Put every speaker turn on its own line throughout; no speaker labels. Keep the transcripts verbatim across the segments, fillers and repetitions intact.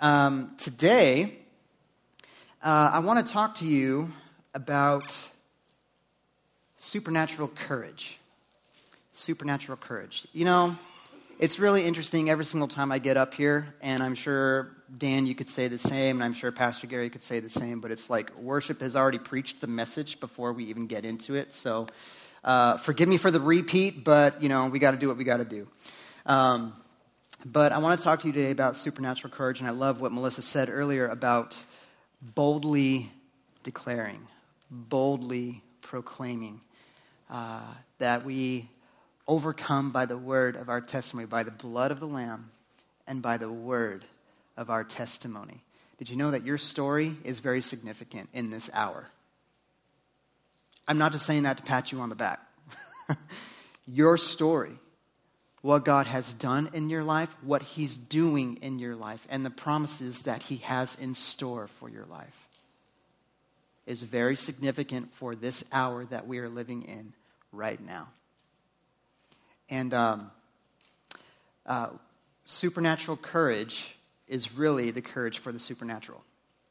Um, today, uh, I want to talk to you about supernatural courage. Supernatural courage. You know, it's really interesting every single time I get up here, and I'm sure, Dan, you could say the same, and I'm sure Pastor Gary could say the same, but it's like worship has already preached the message before we even get into it, so uh, forgive me for the repeat, but, you know, we got to do what we got to do. Um, but I want to talk to you today about supernatural courage, and I love what Melissa said earlier about boldly declaring, boldly proclaiming uh, that we overcome by the word of our testimony, by the blood of the Lamb, and by the word of our testimony. Did you know that your story is very significant in this hour? I'm not just saying that to pat you on the back. Your story, what God has done in your life, what he's doing in your life, and the promises that he has in store for your life is very significant for this hour that we are living in right now. And um, uh, supernatural courage is really the courage for the supernatural.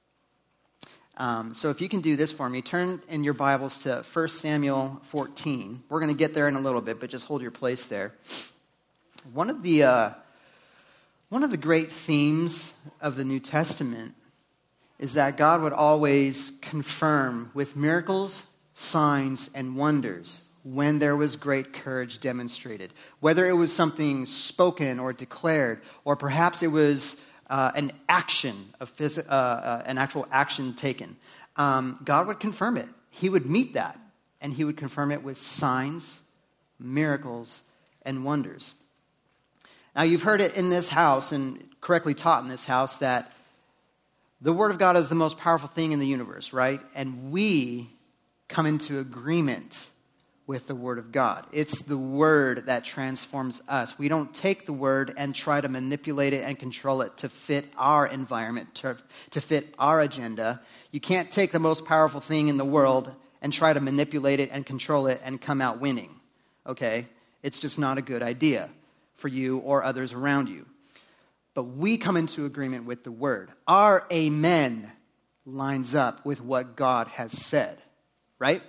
Um, so if you can do this for me, turn in your Bibles to First Samuel fourteen. We're going to get there in a little bit, but just hold your place there. One of the uh, one of the great themes of the New Testament is that God would always confirm with miracles, signs, and wonders when there was great courage demonstrated. Whether it was something spoken or declared, or perhaps it was uh, an action, a phys- uh, uh, an actual action taken, um, God would confirm it. He would meet that, and he would confirm it with signs, miracles, and wonders. Now, you've heard it in this house, and correctly taught in this house, that the Word of God is the most powerful thing in the universe, right? And we come into agreement with the Word of God. It's the Word that transforms us. We don't take the Word and try to manipulate it and control it to fit our environment, to, to fit our agenda. You can't take the most powerful thing in the world and try to manipulate it and control it and come out winning, okay? It's just not a good idea for you or others around you. But we come into agreement with the Word. Our amen lines up with what God has said, right?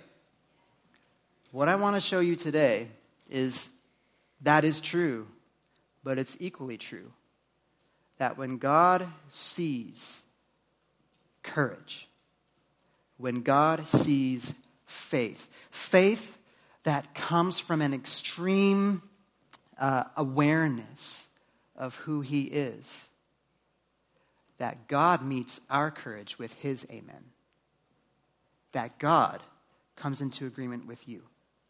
What I want to show you today is that is true, but it's equally true that when God sees courage, when God sees faith, faith that comes from an extreme Uh, awareness of who he is, that God meets our courage with his amen, that God comes into agreement with you.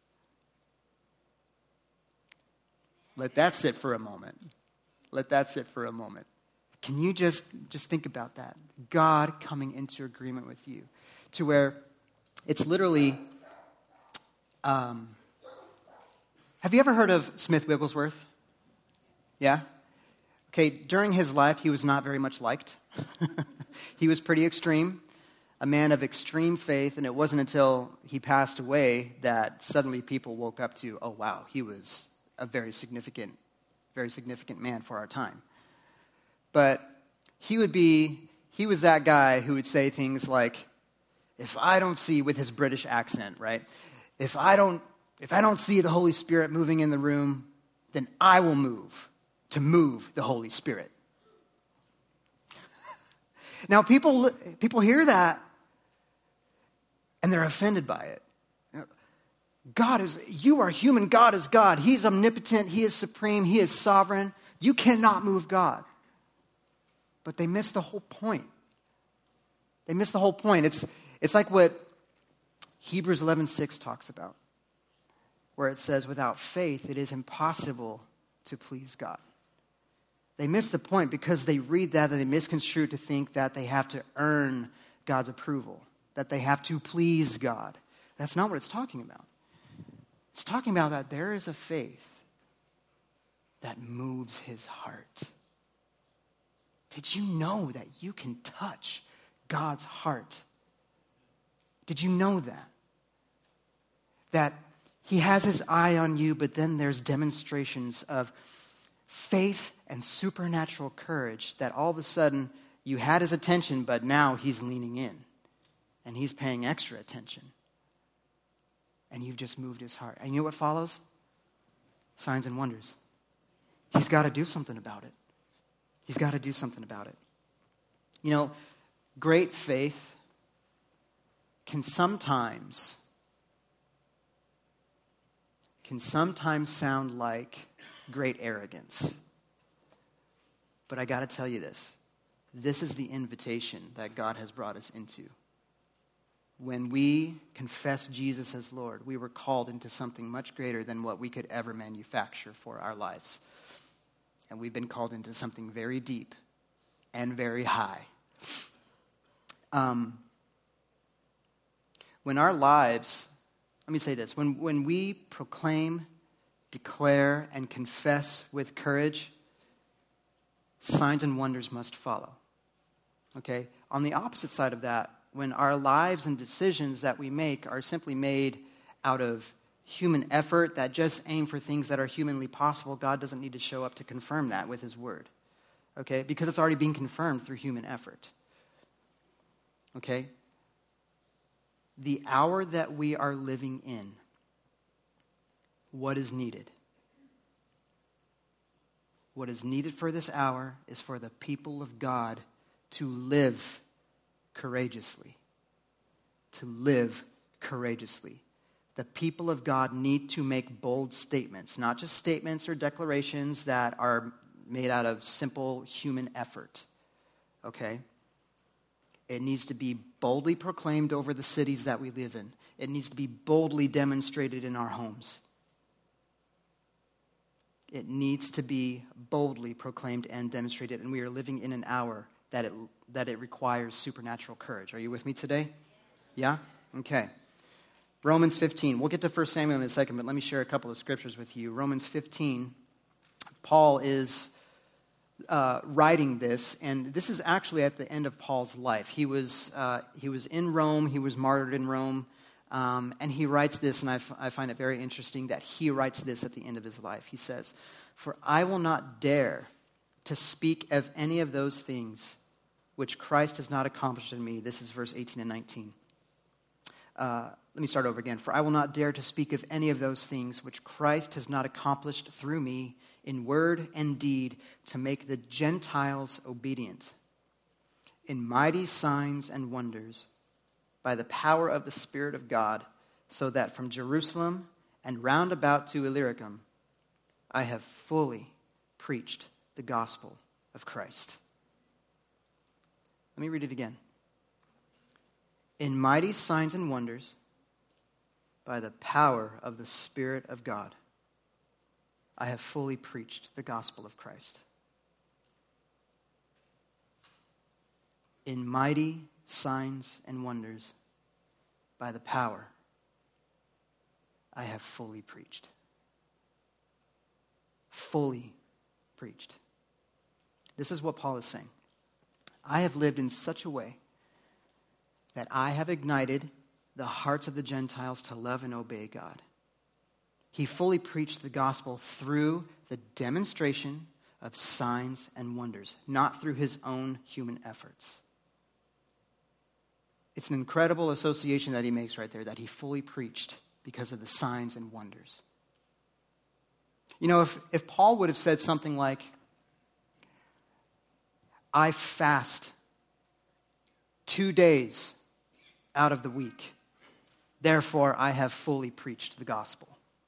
Let that sit for a moment. Let that sit for a moment. Can you just, just think about that? God coming into agreement with you to where it's literally... Um, Have you ever heard of Smith Wigglesworth? Yeah? Okay, during his life, he was not very much liked. He was pretty extreme, a man of extreme faith, and it wasn't until he passed away that suddenly people woke up to, oh, wow, he was a very significant, very significant man for our time. But he would be, he was that guy who would say things like, if I don't see, with his British accent, right? If I don't If I don't see the Holy Spirit moving in the room, then I will move to move the Holy Spirit. Now, people people hear that, and they're offended by it. God is, you are human, God is God. He's omnipotent, he is supreme, he is sovereign. You cannot move God. But they miss the whole point. They miss the whole point. It's, it's like what Hebrews eleven six talks about, where it says, without faith, it is impossible to please God. They miss the point because they read that and they misconstrue to think that they have to earn God's approval, that they have to please God. That's not what it's talking about. It's talking about that there is a faith that moves his heart. Did you know that you can touch God's heart? Did you know that? That he has his eye on you, but then there's demonstrations of faith and supernatural courage that all of a sudden You had his attention, but now he's leaning in. And he's paying extra attention. And you've just moved his heart. And you know what follows? Signs and wonders. He's got to do something about it. He's got to do something about it. You know, great faith can sometimes can sometimes sound like great arrogance. But I got to tell you this. This is the invitation that God has brought us into. When we confess Jesus as Lord, we were called into something much greater than what we could ever manufacture for our lives. And we've been called into something very deep and very high. Um, when our lives, let me say this, when, when we proclaim, declare, and confess with courage, signs and wonders must follow. Okay? On the opposite side of that, when our lives and decisions that we make are simply made out of human effort that just aim for things that are humanly possible, God doesn't need to show up to confirm that with his word. Okay? Because it's already being confirmed through human effort. Okay? The hour that we are living in, what is needed? What is needed for this hour is for the people of God to live courageously. To live courageously. The people of God need to make bold statements, not just statements or declarations that are made out of simple human effort. Okay? It needs to be boldly proclaimed over the cities that we live in. It needs to be boldly demonstrated in our homes. It needs to be boldly proclaimed and demonstrated, and we are living in an hour that it that it requires supernatural courage. Are you with me today? Yeah? Okay. Romans fifteen. We'll get to First Samuel in a second, but let me share a couple of scriptures with you. Romans fifteen, Paul is uh, writing this, and this is actually at the end of Paul's life. He was uh, he was in Rome. He was martyred in Rome. Um, and he writes this, and I, f- I find it very interesting that he writes this at the end of his life. He says, "For I will not dare to speak of any of those things which Christ has not accomplished in me." This is verse eighteen and nineteen. Uh, let me start over again. "For I will not dare to speak of any of those things which Christ has not accomplished through me in word and deed to make the Gentiles obedient, in mighty signs and wonders, by the power of the Spirit of God, so that from Jerusalem and round about to Illyricum, I have fully preached the gospel of Christ." Let me read it again. "In mighty signs and wonders, by the power of the Spirit of God, I have fully preached the gospel of Christ." In mighty signs and wonders, by the power, I have fully preached. Fully preached. This is what Paul is saying. I have lived in such a way that I have ignited the hearts of the Gentiles to love and obey God. He fully preached the gospel through the demonstration of signs and wonders, not through his own human efforts. It's an incredible association that he makes right there, that he fully preached because of the signs and wonders. You know, if, if Paul would have said something like, "I fast two days out of the week, therefore I have fully preached the gospel."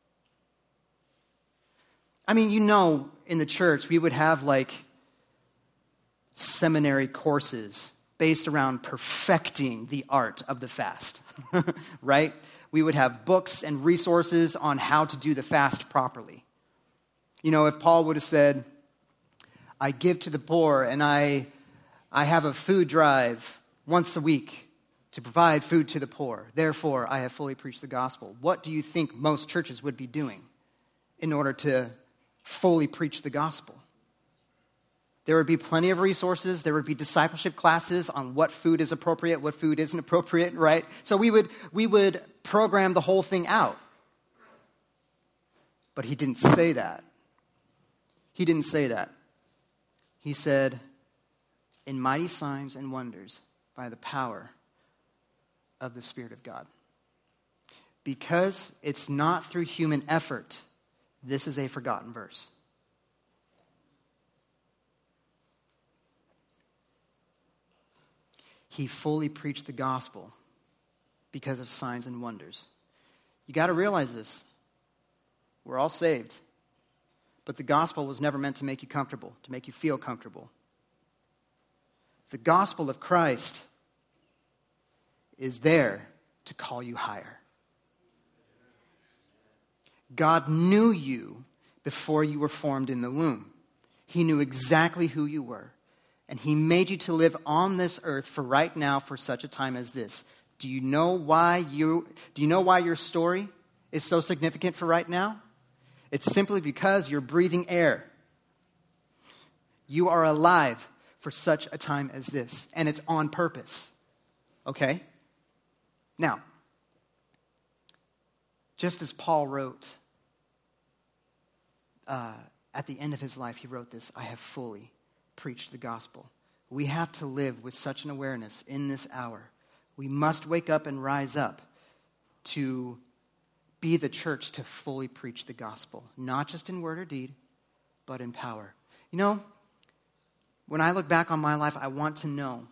I mean, you know, in the church, we would have like seminary courses based around perfecting the art of the fast, right? We would have books and resources on how to do the fast properly. You know, if Paul would have said, "I give to the poor and I, I have a food drive once a week to provide food to the poor, therefore I have fully preached the gospel," what do you think most churches would be doing in order to fully preach the gospel? There would be plenty of resources. There would be discipleship classes on what food is appropriate, what food isn't appropriate, right? So we would we would program the whole thing out. But he didn't say that. He didn't say that. He said, in mighty signs and wonders by the power of the Spirit of God. Because it's not through human effort, this is a forgotten verse. He fully preached the gospel because of signs and wonders. You got to realize this. We're all saved. But the gospel was never meant to make you comfortable, to make you feel comfortable. The gospel of Christ is there to call you higher. God knew you before you were formed in the womb. He knew exactly who you were. And he made you to live on this earth for right now, for such a time as this. Do you know why you do you know why your story is so significant for right now? It's simply because you're breathing air. You are alive for such a time as this, and it's on purpose. Okay? Now, just as Paul wrote uh, at the end of his life, he wrote this, I have fully preached the gospel. We have to live with such an awareness in this hour. We must wake up and rise up to be the church to fully preach the gospel, not just in word or deed, but in power. You know, when I look back on my life, I want to know,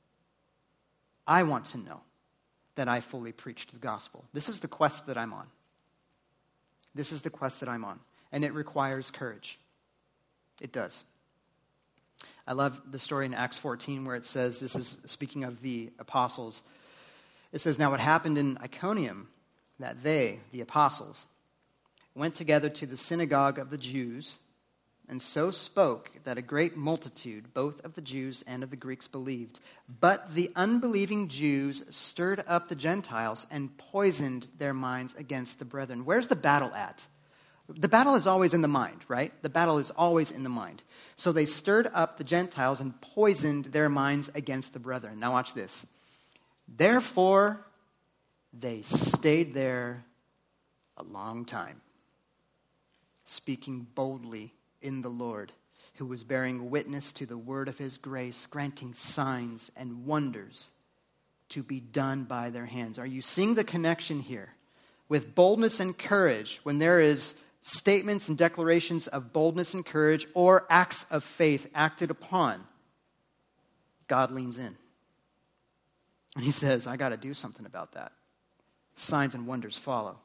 I want to know that I fully preached the gospel. This is the quest that I'm on. This is the quest that I'm on, and it requires courage. It does. I love the story in Acts fourteen where it says, this is speaking of the apostles. It says, now it happened in Iconium that they, the apostles, went together to the synagogue of the Jews and so spoke that a great multitude, both of the Jews and of the Greeks, believed. But the unbelieving Jews stirred up the Gentiles and poisoned their minds against the brethren. Where's the battle at? The battle is always in the mind, right? The battle is always in the mind. So they stirred up the Gentiles and poisoned their minds against the brethren. Now watch this. Therefore, they stayed there a long time, speaking boldly in the Lord, who was bearing witness to the word of his grace, granting signs and wonders to be done by their hands. Are you seeing the connection here? With boldness and courage, when there is statements and declarations of boldness and courage or acts of faith acted upon, God leans in. And he says, I got to do something about that. Signs and wonders follow.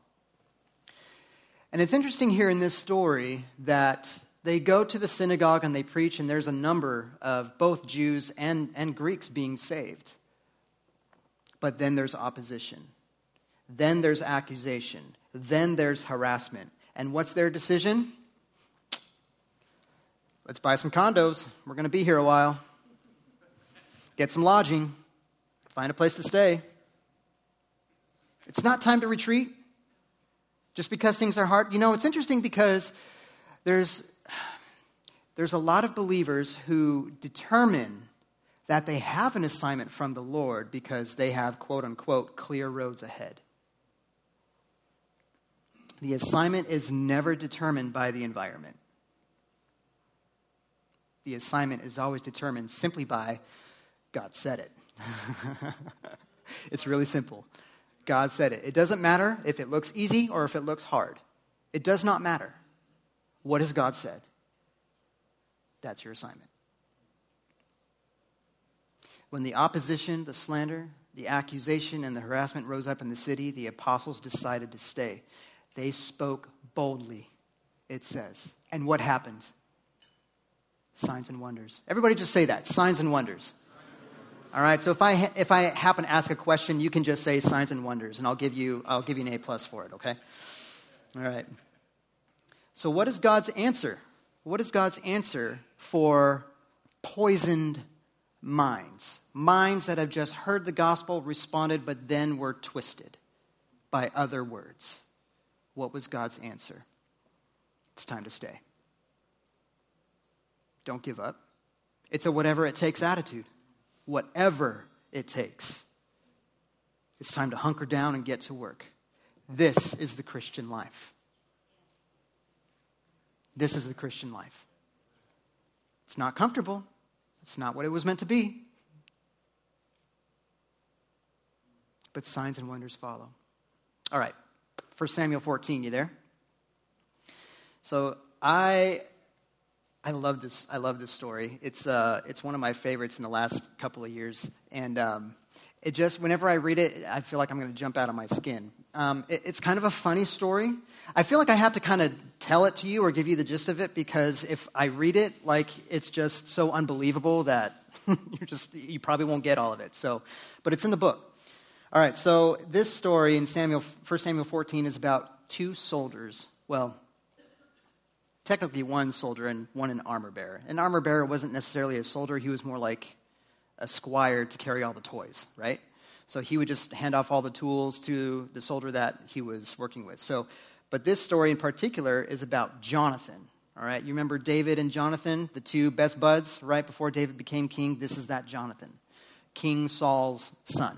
And it's interesting here in this story that they go to the synagogue and they preach, and there's a number of both Jews and, and Greeks being saved. But then there's opposition. Then there's accusation. Then there's harassment. And what's their decision? Let's buy some condos. We're going to be here a while. Get some lodging. Find a place to stay. It's not time to retreat just because things are hard. You know, it's interesting because there's, there's a lot of believers who determine that they have an assignment from the Lord because they have, quote unquote, clear roads ahead. The assignment is never determined by the environment. The assignment is always determined simply by God said it. It's really simple. God said it. It doesn't matter if it looks easy or if it looks hard. It does not matter. What has God said? That's your assignment. When the opposition, the slander, the accusation, and the harassment rose up in the city, the apostles decided to stay. They spoke boldly, it says. And what happened? Signs and wonders. Everybody just say that. Signs and wonders. All right, so if I if I happen to ask a question, you can just say signs and wonders, and I'll give you I'll give you an A plus for it, okay? All right. So what is God's answer? What is God's answer for poisoned minds? Minds that have just heard the gospel, responded, but then were twisted by other words. What was God's answer? It's time to stay. Don't give up. It's a whatever it takes attitude. Whatever it takes. It's time to hunker down and get to work. This is the Christian life. This is the Christian life. It's not comfortable. It's not what it was meant to be. But signs and wonders follow. All right, First Samuel fourteen, you there? So I I love this. I love this story. It's uh it's one of my favorites in the last couple of years, and um, it just whenever I read it, I feel like I'm going to jump out of my skin. Um, it, it's kind of a funny story. I feel like I have to kind of tell it to you or give you the gist of it, because if I read it, like, it's just so unbelievable that you're just you probably won't get all of it. So, but it's in the book. All right, so this story in Samuel, First Samuel fourteen is about two soldiers. Well, technically one soldier and one an armor bearer. An armor bearer wasn't necessarily a soldier. He was more like a squire to carry all the toys, right? So he would just hand off all the tools to the soldier that he was working with. So, but this story in particular is about Jonathan, all right? You remember David and Jonathan, the two best buds, right before David became king? This is that Jonathan, King Saul's son.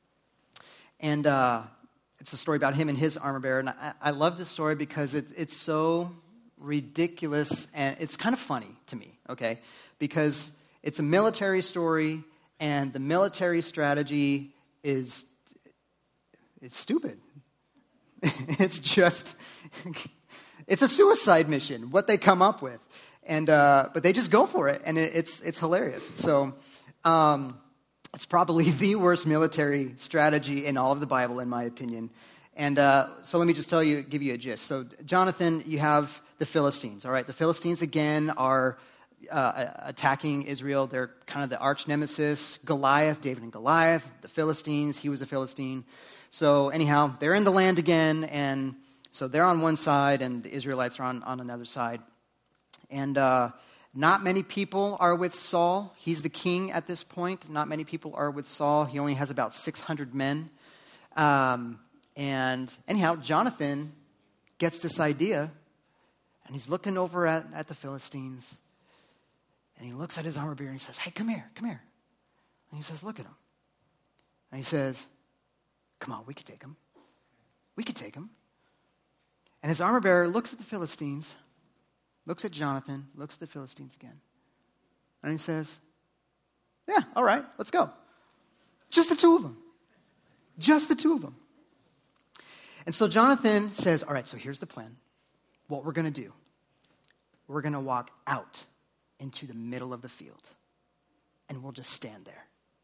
And uh, it's a story about him and his armor bearer. And I, I love this story because it, it's so ridiculous, and it's kind of funny to me, okay? Because it's a military story, and the military strategy is, it's stupid. It's just, it's a suicide mission, what they come up with. And uh, but they just go for it, and it, it's it's hilarious. So um, it's probably the worst military strategy in all of the Bible, in my opinion. And uh, so let me just tell you, give you a gist. So Jonathan, you have the Philistines, all right? The Philistines, again, are uh, attacking Israel. They're kind of the arch nemesis. Goliath, David and Goliath, the Philistines, he was a Philistine. So anyhow, they're in the land again, and so they're on one side, and the Israelites are on, on another side. And uh, not many people are with Saul. He's the king at this point. Not many people are with Saul. He only has about six hundred men. Um, and anyhow, Jonathan gets this idea, and he's looking over at, at the Philistines, and he looks at his armor bearer, and he says, hey, come here, come here. And he says, look at him. And he says, come on, we could take him. We could take him. And his armor bearer looks at the Philistines, looks at Jonathan, looks at the Philistines again. And he says, yeah, all right, let's go. Just the two of them. Just the two of them. And so Jonathan says, all right, so here's the plan. What we're going to do. We're going to walk out into the middle of the field. And we'll just stand there.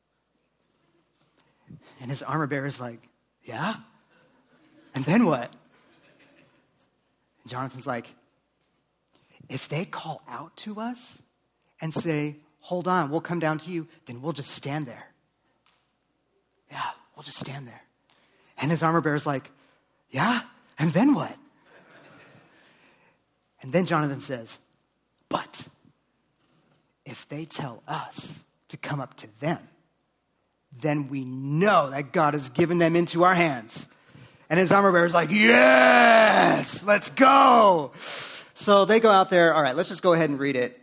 And his armor bearer is like, yeah? And then what? And Jonathan's like, if they call out to us and say, hold on, we'll come down to you, then we'll just stand there. Yeah, we'll just stand there. And his armor bearer's like, yeah? And then what? And then Jonathan says, but if they tell us to come up to them, then we know that God has given them into our hands. And his armor bearer is like, yes, let's go. So they go out there. All right, let's just go ahead and read it.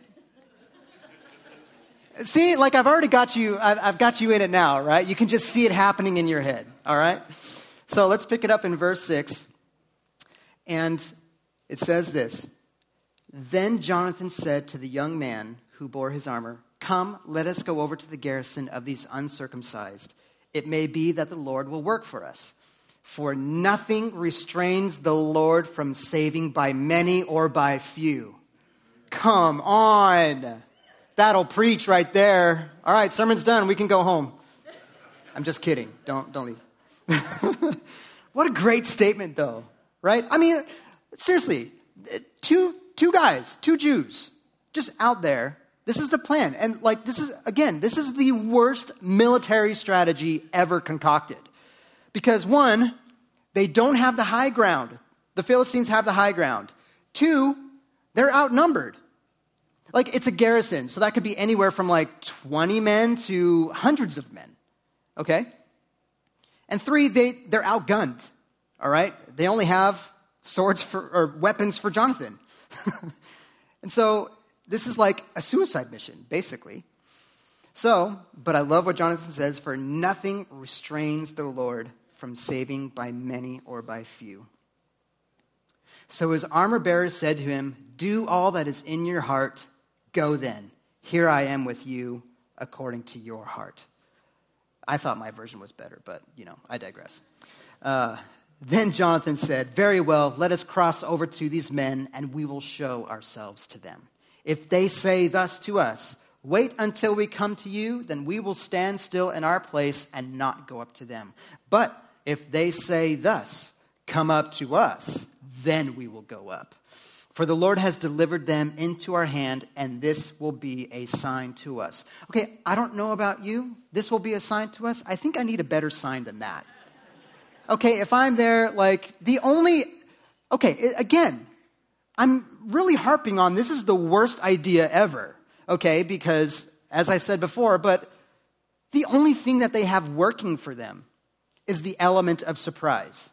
See, like I've already got you, I've, I've got you in it now, right? You can just see it happening in your head, all right? So let's pick it up in verse six. And it says this. Then Jonathan said to the young man who bore his armor, come, let us go over to the garrison of these uncircumcised. It may be that the Lord will work for us. For nothing restrains the Lord from saving by many or by few. Come on. That'll preach right there. All right, sermon's done. We can go home. I'm just kidding. Don't, don't leave. What a great statement, though, right? I mean, seriously, two, two guys, two Jews, just out there. This is the plan. And like, this is, again, this is the worst military strategy ever concocted. Because one, they don't have the high ground. The Philistines have the high ground. Two, they're outnumbered. Like, it's a garrison, so that could be anywhere from like twenty men to hundreds of men, okay? And three, they, they're outgunned, all right? They only have swords for, or weapons for Jonathan. And so this is like a suicide mission, basically. So, but I love what Jonathan says, for nothing restrains the Lord from saving by many or by few. So his armor bearer said to him, do all that is in your heart. Go then. Here I am with you. according to your heart. I thought my version was better, but, you know, I digress. Uh, then Jonathan said, very well, let us cross over to these men, and we will show ourselves to them. If they say thus to us, wait until we come to you, then we will stand still in our place and not go up to them. But if they say thus, come up to us, then we will go up. For the Lord has delivered them into our hand, and this will be a sign to us. Okay, I don't know about you. This will be a sign to us. I think I need a better sign than that. Okay, if I'm there, like, the only... Okay, again, I'm really harping on this is the worst idea ever. Okay, because, as I said before, but the only thing that they have working for them is the element of surprise.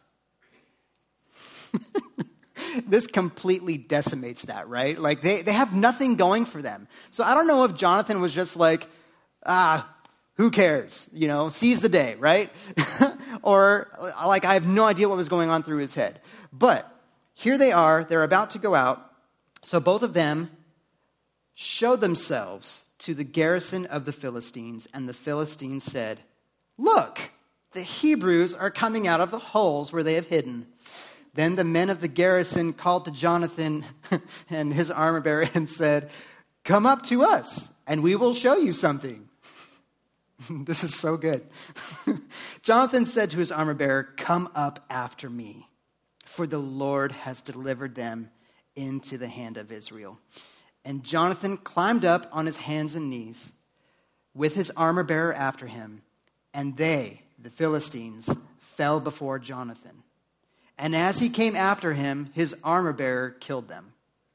This completely decimates that, right? Like, they, they have nothing going for them. So I don't know if Jonathan was just like, ah, who cares? You know, seize the day, right? Or, like, I have no idea what was going on through his head. But here they are. They're about to go out. So both of them showed themselves to the garrison of the Philistines, and the Philistines said, look, the Hebrews are coming out of the holes where they have hidden. Then the men of the garrison called to Jonathan and his armor bearer and said, come up to us, and we will show you something. This is so good. Jonathan said to his armor bearer, come up after me, for the Lord has delivered them into the hand of Israel. And Jonathan climbed up on his hands and knees with his armor bearer after him, and they, the Philistines, fell before Jonathan. And as he came after him, his armor bearer killed them.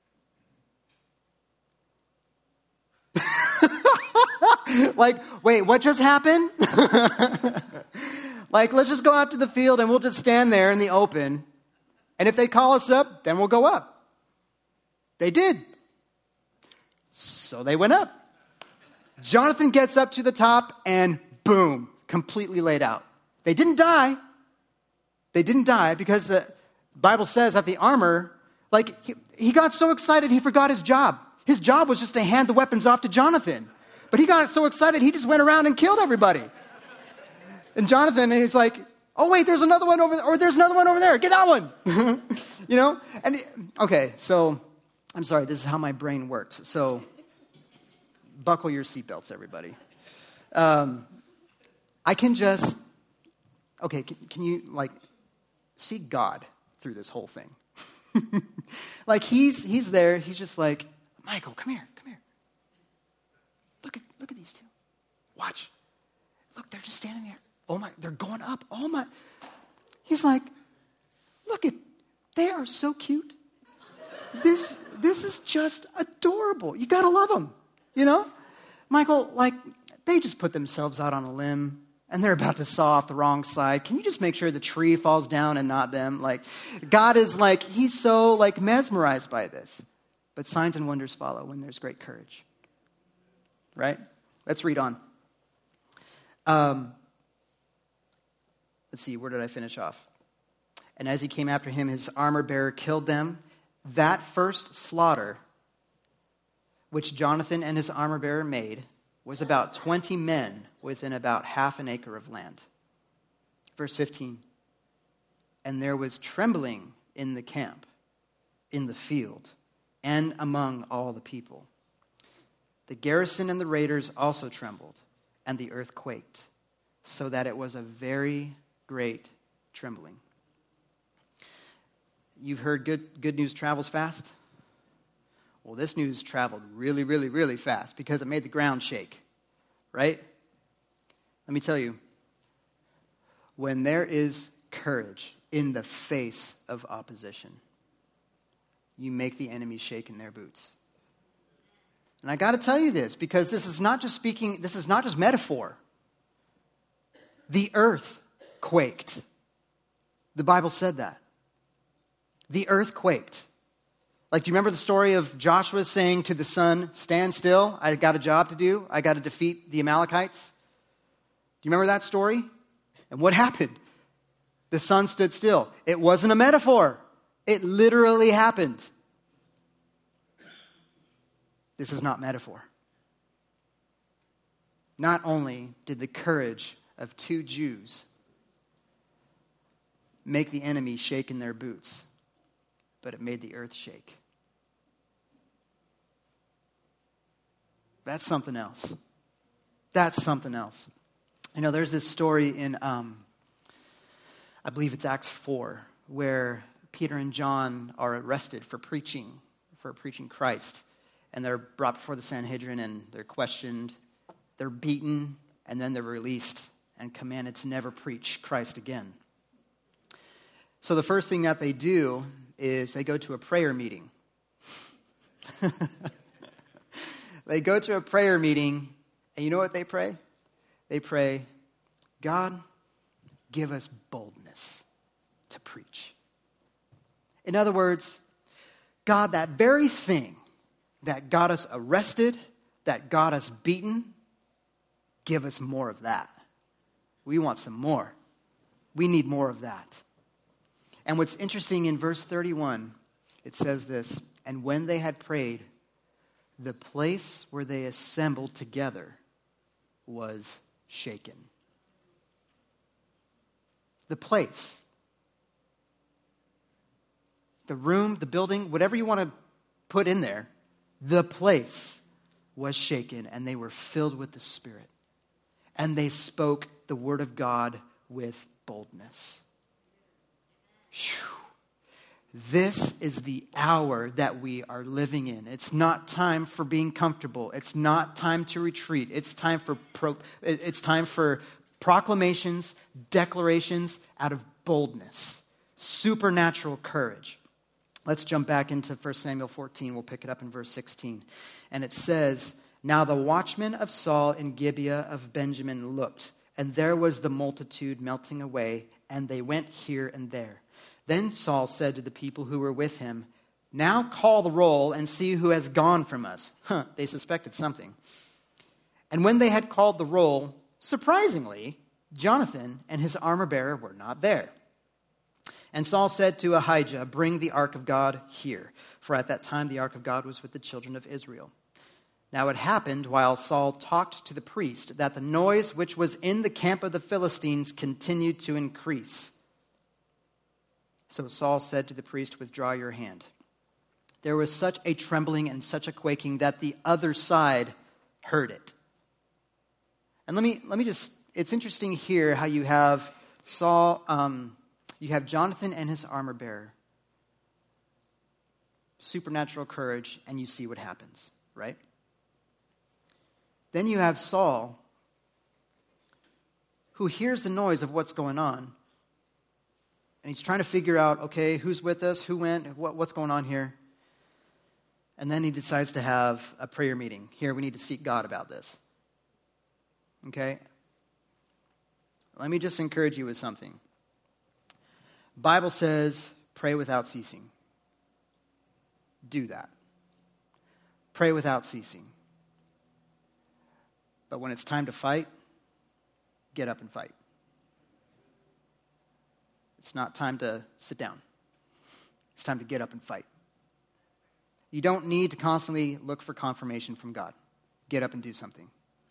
Like, wait, what just happened? Like, let's just go out to the field and we'll just stand there in the open. And if they call us up, then we'll go up. They did. So they went up. Jonathan gets up to the top and boom, completely laid out. They didn't die. They didn't die because the Bible says that the armor, like, he, he got so excited he forgot his job. His job was just to hand the weapons off to Jonathan. But he got so excited he just went around and killed everybody. And Jonathan, he's like, oh, wait, there's another one over there. Or there's another one over there. Get that one. You know? And okay, so I'm sorry. This is how my brain works. So buckle your seatbelts, everybody. Um, I can just, okay, can, can you, like, see God through this whole thing? Like, he's he's there. He's just like, Michael, come here, come here. Look at look at these two. Watch. Look, they're just standing there. Oh my, they're going up. Oh my. He's like, look at, they are so cute. This this is just adorable. You gotta love them, you know? Michael, like, they just put themselves out on a limb and they're about to saw off the wrong side. Can you just make sure the tree falls down and not them? Like, God is like, he's so like mesmerized by this. But signs and wonders follow when there's great courage. Right? Let's read on. Um, let's see, where did I finish off? And as he came after him, his armor bearer killed them. That first slaughter, which Jonathan and his armor bearer made, was about twenty men within about half an acre of land. Verse fifteen. And there was trembling in the camp, in the field, and among all the people. The garrison and the raiders also trembled, and the earth quaked, so that it was a very great trembling. You've heard good, good news travels fast? Well, this news traveled really, really, really fast because it made the ground shake, right? Let me tell you, when there is courage in the face of opposition, you make the enemy shake in their boots. And I got to tell you this because this is not just speaking, this is not just metaphor. The earth quaked. The Bible said that. The earth quaked. Like, do you remember the story of Joshua saying to the sun, stand still, I got a job to do, I got to defeat the Amalekites? Do you remember that story? And what happened? The sun stood still. It wasn't a metaphor. It literally happened. This is not metaphor. not only did the courage of two Jews make the enemy shake in their boots, but it made the earth shake. That's something else. That's something else. You know, there's this story in, um, I believe it's Acts four, where Peter and John are arrested for preaching, for preaching Christ. And they're brought before the Sanhedrin and they're questioned, they're beaten, and then they're released and commanded to never preach Christ again. So the first thing that they do is they go to a prayer meeting. They go to a prayer meeting, and you know what they pray? They pray, God, give us boldness to preach. In other words, God, that very thing that got us arrested, that got us beaten, give us more of that. We want some more. We need more of that. And what's interesting in verse thirty-one, it says this, and when they had prayed, the place where they assembled together was shaken. The place, the room, the building, whatever you want to put in there, the place was shaken, and they were filled with the Spirit. And they spoke the word of God with boldness. Whew. This is the hour that we are living in. It's not time for being comfortable. It's not time to retreat. It's time for pro, it's time for proclamations, declarations out of boldness, supernatural courage. Let's jump back into First Samuel fourteen. We'll pick it up in verse sixteen. And it says, now the watchmen of Saul in Gibeah of Benjamin looked, and there was the multitude melting away, and they went here and there. Then Saul said to the people who were with him, now call the roll and see who has gone from us. Huh, they suspected something. And when they had called the roll, surprisingly, Jonathan and his armor-bearer were not there. And Saul said to Ahijah, bring the ark of God here. For at that time the ark of God was with the children of Israel. Now it happened while Saul talked to the priest that the noise which was in the camp of the Philistines continued to increase. So Saul said to the priest, withdraw your hand. There was such a trembling and such a quaking that the other side heard it. And let me let me just, it's interesting here how you have Saul, um, you have Jonathan and his armor bearer. Supernatural courage, and you see what happens, right? Then you have Saul, who hears the noise of what's going on. And he's trying to figure out, okay, who's with us, who went, what, what's going on here? And then he decides to have a prayer meeting. Here, we need to seek God about this. Okay? Let me just encourage you with something. Bible says, pray without ceasing. Do that. Pray without ceasing. But when it's time to fight, get up and fight. It's not time to sit down. It's time to get up and fight. You don't need to constantly look for confirmation from God. Get up and do something.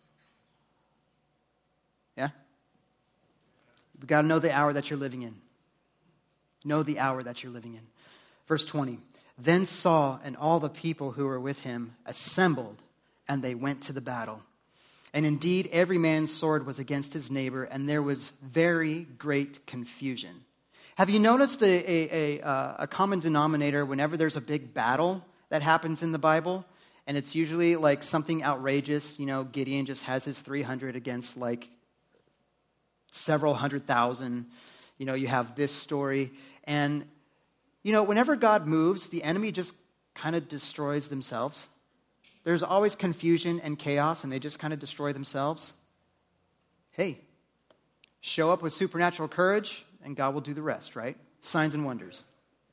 Yeah? You've got to know the hour that you're living in. Know the hour that you're living in. Verse twenty. Then Saul and all the people who were with him assembled, and they went to the battle. And indeed, every man's sword was against his neighbor, and there was very great confusion. Have you noticed a, a, a, a common denominator whenever there's a big battle that happens in the Bible? And it's usually like something outrageous. You know, Gideon just has his three hundred against like several hundred thousand. You know, you have this story. And, you know, whenever God moves, the enemy just kind of destroys themselves. There's always confusion and chaos, and they just kind of destroy themselves. Hey, show up with supernatural courage, and God will do the rest, right? Signs and wonders.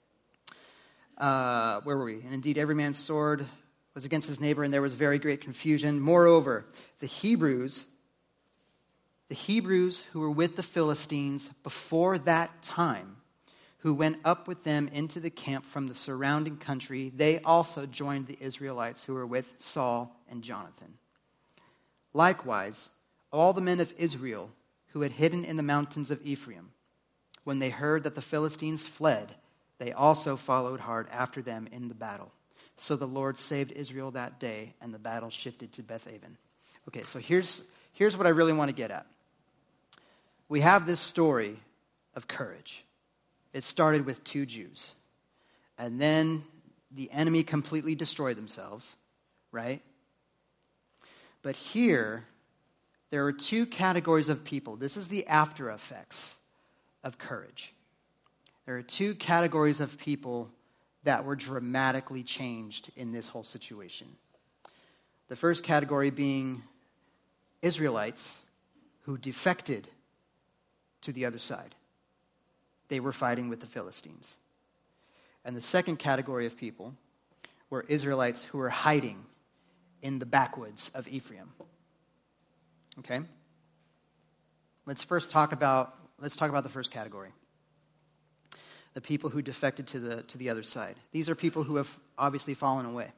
Uh, where were we? And indeed, every man's sword was against his neighbor, and there was very great confusion. Moreover, the Hebrews, the Hebrews who were with the Philistines before that time, who went up with them into the camp from the surrounding country, they also joined the Israelites who were with Saul and Jonathan. Likewise, all the men of Israel who had hidden in the mountains of Ephraim, when they heard that the Philistines fled, they also followed hard after them in the battle. So the Lord saved Israel that day, and the battle shifted to Bethaven. Okay, so here's, here's what I really want to get at. We have this story of courage. It started with two Jews. And then the enemy completely destroyed themselves, right? But here, there are two categories of people. This is the after effects of courage. There are two categories of people that were dramatically changed in this whole situation. The first category being Israelites who defected to the other side. They were fighting with the Philistines. And the second category of people were Israelites who were hiding in the backwoods of Ephraim. Okay? Let's first talk about let's talk about the first category. The people who defected to the to the other side. These are people who have obviously fallen away.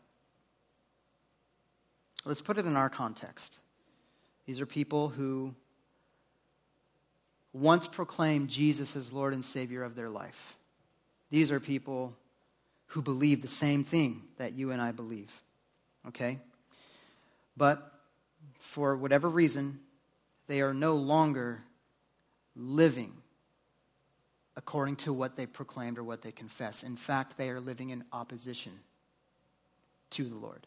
Let's put it in our context. These are people who once proclaimed Jesus as Lord and Savior of their life. These are people who believe the same thing that you and I believe. Okay? But for whatever reason, they are no longer living according to what they proclaimed or what they confess. In fact, they are living in opposition to the Lord.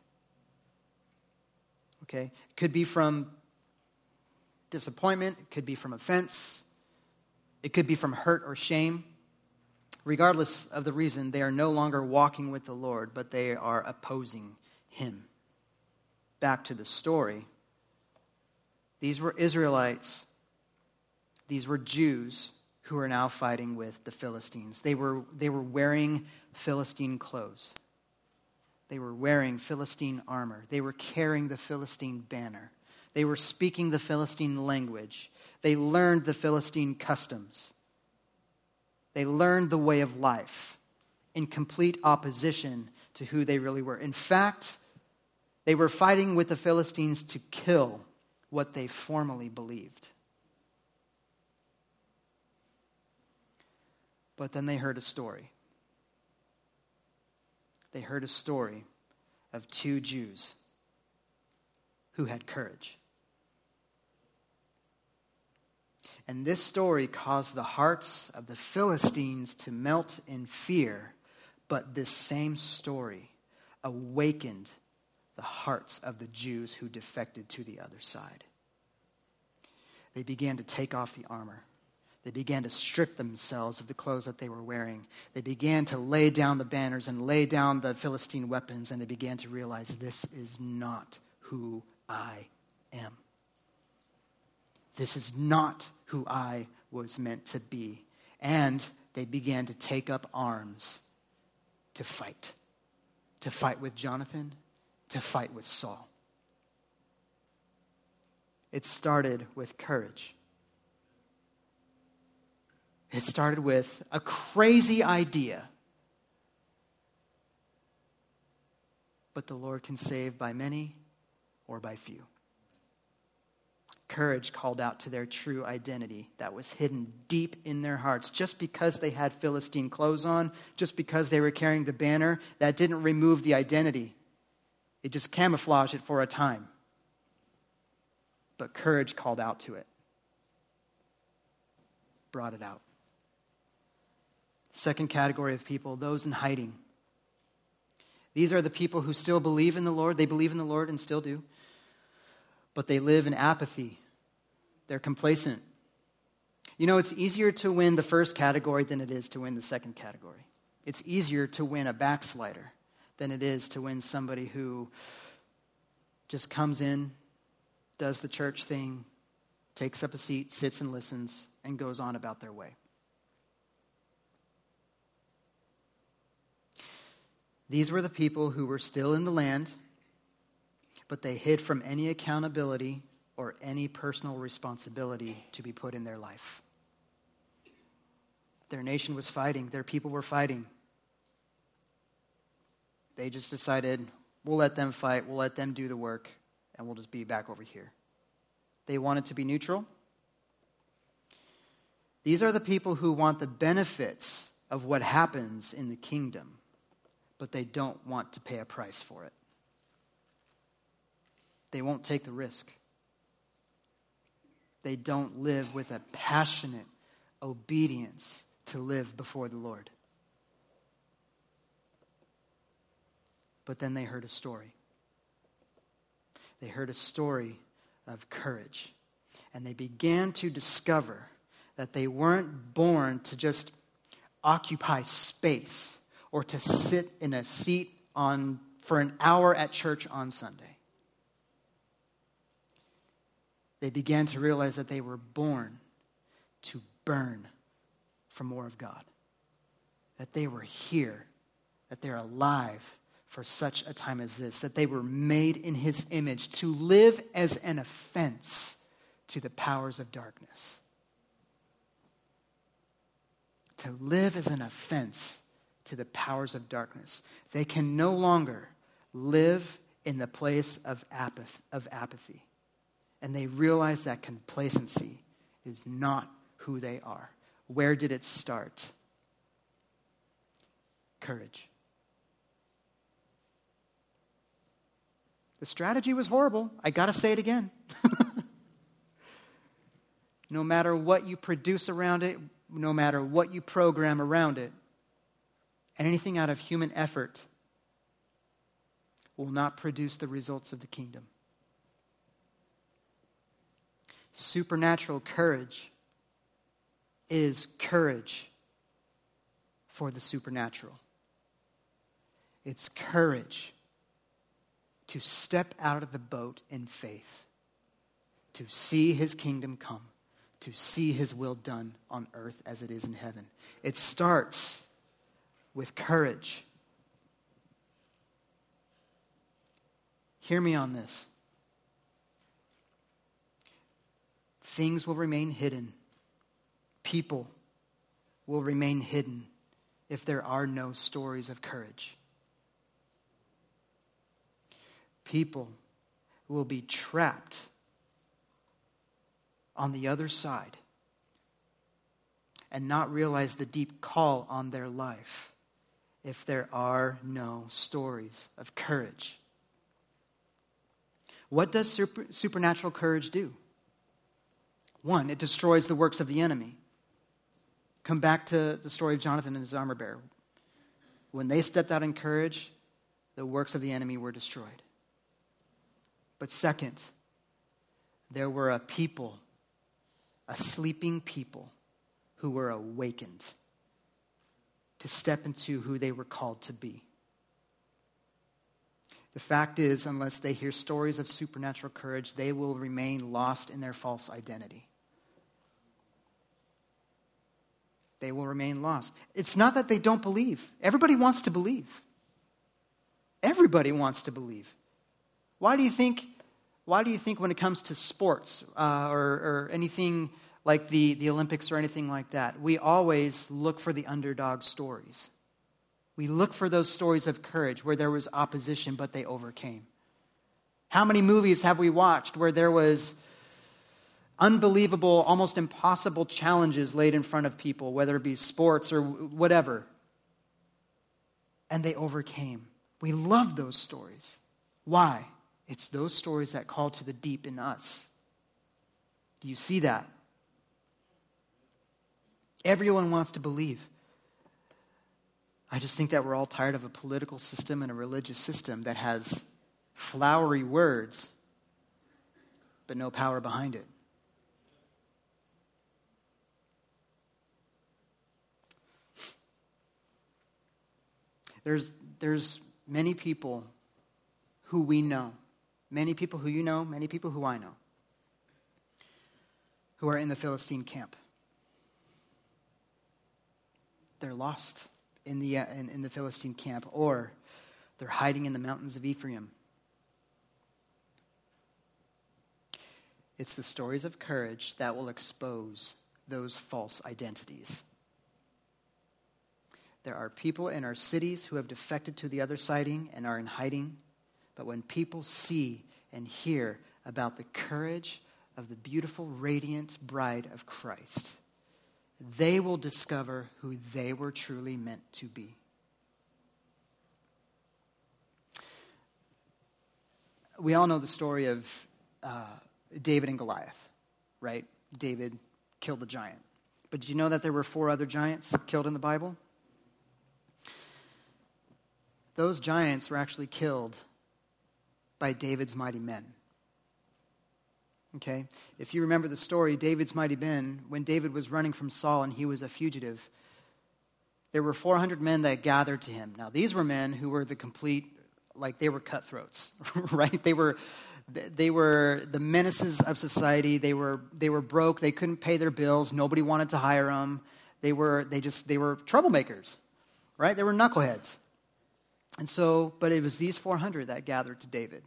Okay? It could be from disappointment. It could be from offense. It could be from hurt or shame. Regardless of the reason, they are no longer walking with the Lord, but they are opposing Him. Back to the story. These were Israelites. These were Jews who are now fighting with the Philistines. They were, they were wearing Philistine clothes. They were wearing Philistine armor. They were carrying the Philistine banner. They were speaking the Philistine language. They learned the Philistine customs. They learned the way of life in complete opposition to who they really were. In fact, they were fighting with the Philistines to kill what they formerly believed. But then they heard a story. They heard a story of two Jews who had courage. And this story caused the hearts of the Philistines to melt in fear, but this same story awakened the hearts of the Jews who defected to the other side. They began to take off the armor. They began to strip themselves of the clothes that they were wearing. They began to lay down the banners and lay down the Philistine weapons, and they began to realize, this is not who I am. This is not who I was meant to be. And they began to take up arms to fight. To fight with Jonathan, to fight with Saul. It started with courage. It started with a crazy idea. But the Lord can save by many or by few. Courage called out to their true identity that was hidden deep in their hearts. Just because they had Philistine clothes on, just because they were carrying the banner, that didn't remove the identity. It just camouflaged it for a time. But courage called out to it. Brought it out. Second category of people, those in hiding. These are the people who still believe in the Lord. They believe in the Lord and still do. But they live in apathy. They're complacent. You know, it's easier to win the first category than it is to win the second category. It's easier to win a backslider than it is to win somebody who just comes in, does the church thing, takes up a seat, sits and listens, and goes on about their way. These were the people who were still in the land, but they hid from any accountability or any personal responsibility to be put in their life. Their nation was fighting. Their people were fighting. They just decided, we'll let them fight, we'll let them do the work, and we'll just be back over here. They want it to be neutral. These are the people who want the benefits of what happens in the kingdom, but they don't want to pay a price for it. They won't take the risk. They don't live with a passionate obedience to live before the Lord. But then they heard a story. They heard a story of courage. And they began to discover that they weren't born to just occupy space or to sit in a seat on for an hour at church on Sunday. They began to realize that they were born to burn for more of God. That they were here, that they're alive for such a time as this, that they were made in his image to live as an offense to the powers of darkness. To live as an offense to the powers of darkness. They can no longer live in the place of apath- of apathy. And they realize that complacency is not who they are. Where did it start? Courage. The strategy was horrible. I got to say it again. No matter what you produce around it, no matter what you program around it, anything out of human effort will not produce the results of the kingdom. Supernatural courage is courage for the supernatural. It's courage to step out of the boat in faith, to see his kingdom come, to see his will done on earth as it is in heaven. It starts with courage. Hear me on this. Things will remain hidden. People will remain hidden if there are no stories of courage. People will be trapped on the other side and not realize the deep call on their life if there are no stories of courage. What does super, supernatural courage do? One, it destroys the works of the enemy. Come back to the story of Jonathan and his armor bearer. When they stepped out in courage, the works of the enemy were destroyed. But second, there were a people, a sleeping people, who were awakened to step into who they were called to be. The fact is, unless they hear stories of supernatural courage, they will remain lost in their false identity. They will remain lost. It's not that they don't believe. Everybody wants to believe. Everybody wants to believe. Why do you think, why do you think when it comes to sports uh, or, or anything like the, the Olympics or anything like that, we always look for the underdog stories? We look for those stories of courage where there was opposition, but they overcame. How many movies have we watched where there was unbelievable, almost impossible challenges laid in front of people, whether it be sports or whatever, and they overcame? We love those stories. Why? It's those stories that call to the deep in us. Do you see that? Everyone wants to believe. I just think that we're all tired of a political system and a religious system that has flowery words, but no power behind it. There's, there's many people who we know, many people who you know, many people who I know, who are in the Philistine camp. They're lost in the, uh, in, in the Philistine camp, or they're hiding in the mountains of Ephraim. It's the stories of courage that will expose those false identities. There are people in our cities who have defected to the other siding and are in hiding. But when people see and hear about the courage of the beautiful, radiant bride of Christ, they will discover who they were truly meant to be. We all know the story of uh, David and Goliath, right? David killed the giant. But did you know that there were four other giants killed in the Bible? Those giants were actually killed by David's mighty men. Okay? If you remember the story, David's mighty men, when David was running from Saul and he was a fugitive, there were four hundred men that gathered to him. Now, these were men who were the complete, like they were cutthroats, right? They were they were the menaces of society. They were they were broke. They couldn't pay their bills. Nobody wanted to hire them. They were they just they were troublemakers, right? They were knuckleheads. And so, but it was these four hundred that gathered to David.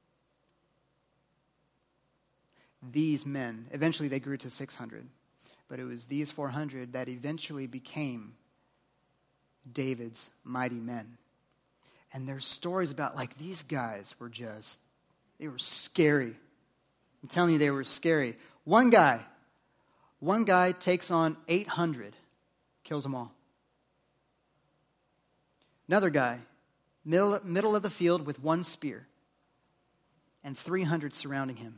These men, eventually they grew to six hundred, but it was these four hundred that eventually became David's mighty men. And there's stories about, like, these guys were just, they were scary. I'm telling you, they were scary. One guy, one guy takes on eight hundred, kills them all. Another guy, middle, middle of the field with one spear, and three hundred surrounding him,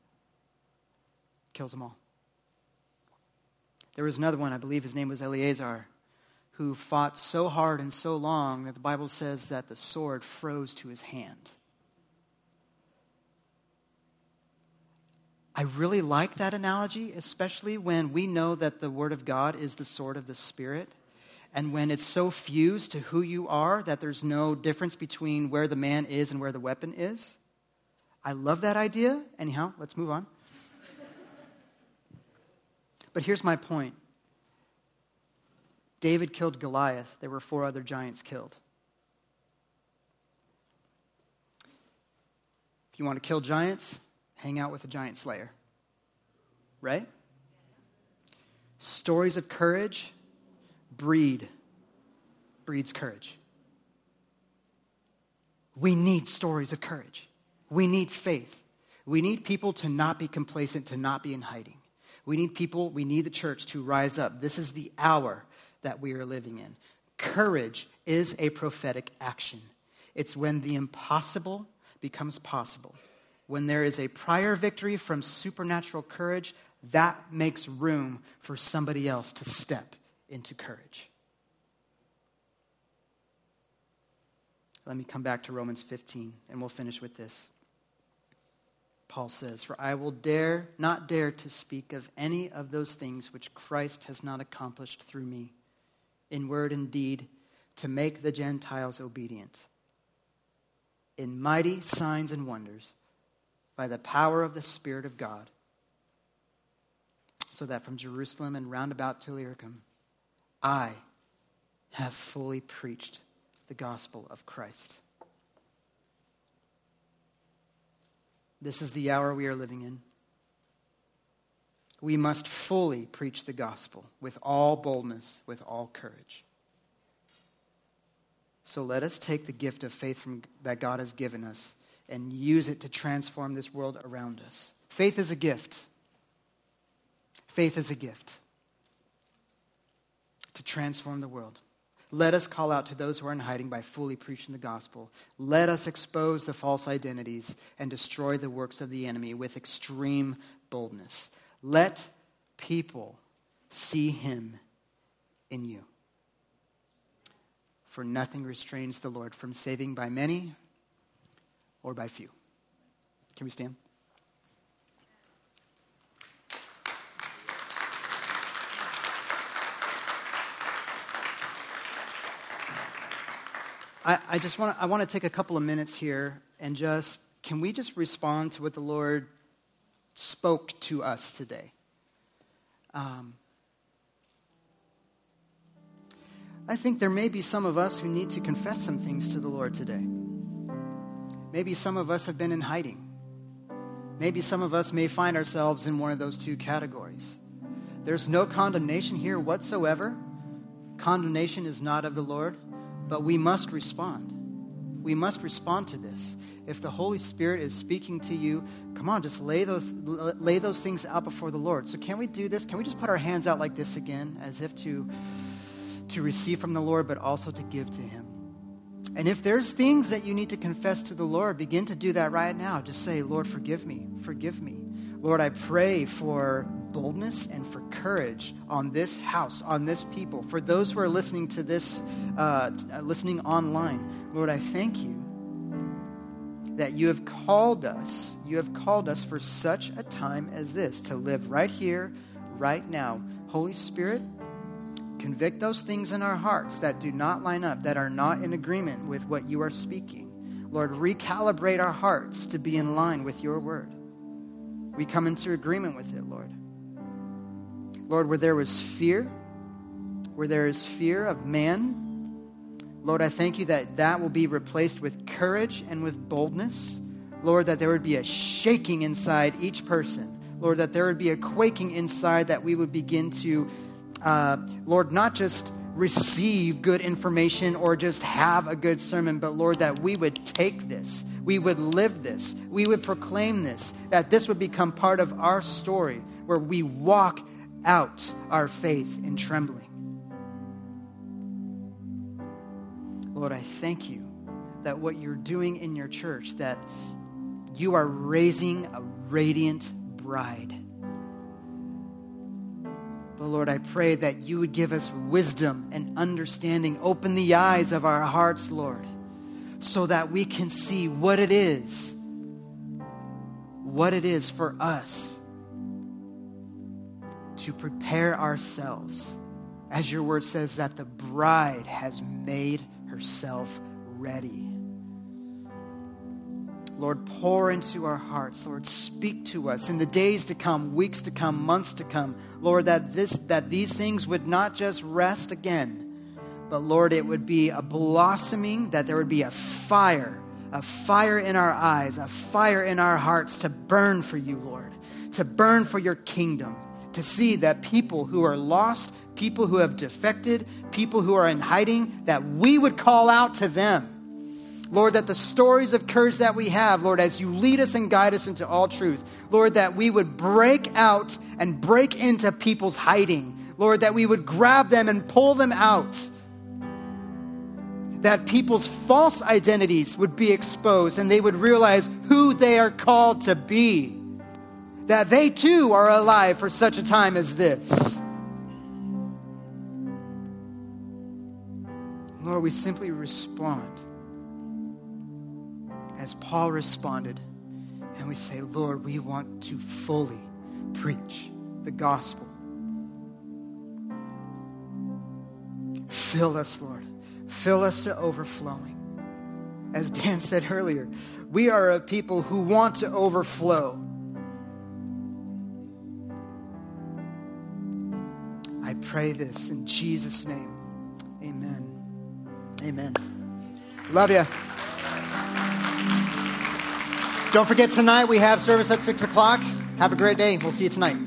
kills them all. There was another one, I believe his name was Eleazar, who fought so hard and so long that the Bible says that the sword froze to his hand. I really like that analogy, especially when we know that the Word of God is the sword of the Spirit, and when it's so fused to who you are that there's no difference between where the man is and where the weapon is. I love that idea. Anyhow, let's move on. But here's my point. David killed Goliath. There were four other giants killed. If you want to kill giants, hang out with a giant slayer. Right? Stories of courage breed, breeds courage. We need stories of courage. We need faith. We need people to not be complacent, to not be in hiding. We need people, we need the church to rise up. This is the hour that we are living in. Courage is a prophetic action. It's when the impossible becomes possible. When there is a prior victory from supernatural courage, that makes room for somebody else to step into courage. Let me come back to Romans fifteen, and we'll finish with this. Paul says, "For I will dare, not dare to speak of any of those things which Christ has not accomplished through me, in word and deed, to make the Gentiles obedient, in mighty signs and wonders, by the power of the Spirit of God, so that from Jerusalem and round about to Illyricum, I have fully preached the gospel of Christ." This is the hour we are living in. We must fully preach the gospel with all boldness, with all courage. So let us take the gift of faith from, that God has given us and use it to transform this world around us. Faith is a gift. Faith is a gift to transform the world. Let us call out to those who are in hiding by fully preaching the gospel. Let us expose the false identities and destroy the works of the enemy with extreme boldness. Let people see him in you. For nothing restrains the Lord from saving by many or by few. Can we stand? I, I just want to, I want to take a couple of minutes here and just, can we just respond to what the Lord spoke to us today? Um, I think there may be some of us who need to confess some things to the Lord today. Maybe some of us have been in hiding. Maybe some of us may find ourselves in one of those two categories. There's no condemnation here whatsoever. Condemnation is not of the Lord. But we must respond. we must respond to this. If the Holy Spirit is speaking to you, come on, just lay those lay those things out before the Lord. So can we do this? Can we just put our hands out like this again, as if to, to receive from the Lord, but also to give to him? And if there's things that you need to confess to the Lord, begin to do that right now. Just say, Lord, forgive me, forgive me. Lord, I pray for boldness and for courage on this house, on this people. For those who are listening to this, uh, listening online, Lord, I thank you that you have called us, you have called us for such a time as this, to live right here, right now. Holy Spirit, convict those things in our hearts that do not line up, that are not in agreement with what you are speaking. Lord, recalibrate our hearts to be in line with your word. We come into agreement with it, Lord. Lord, where there was fear, where there is fear of man, Lord, I thank you that that will be replaced with courage and with boldness. Lord, that there would be a shaking inside each person. Lord, that there would be a quaking inside, that we would begin to, uh, Lord, not just receive good information or just have a good sermon, but Lord, that we would take this, we would live this, we would proclaim this, that this would become part of our story where we walk out our faith in trembling. Lord, I thank you that what you're doing in your church, that you are raising a radiant bride. But Lord, I pray that you would give us wisdom and understanding. Open the eyes of our hearts, Lord, so that we can see what it is, what it is for us to prepare ourselves. As your word says, that the bride has made herself ready. Lord, pour into our hearts. Lord, speak to us in the days to come, weeks to come, months to come. Lord, that this that these things would not just rest again, but Lord, it would be a blossoming, that there would be a fire, a fire in our eyes, a fire in our hearts to burn for you, Lord, to burn for your kingdom, to see that people who are lost, people who have defected, people who are in hiding, that we would call out to them. Lord, that the stories of courage that we have, Lord, as you lead us and guide us into all truth, Lord, that we would break out and break into people's hiding. Lord, that we would grab them and pull them out. That people's false identities would be exposed and they would realize who they are called to be. That they too are alive for such a time as this. Lord, we simply respond as Paul responded, and we say, Lord, we want to fully preach the gospel. Fill us, Lord. Fill us to overflowing. As Dan said earlier, we are a people who want to overflow. I pray this in Jesus' name. Amen. Amen. Love you. Don't forget, tonight we have service at six o'clock. Have a great day. We'll see you tonight.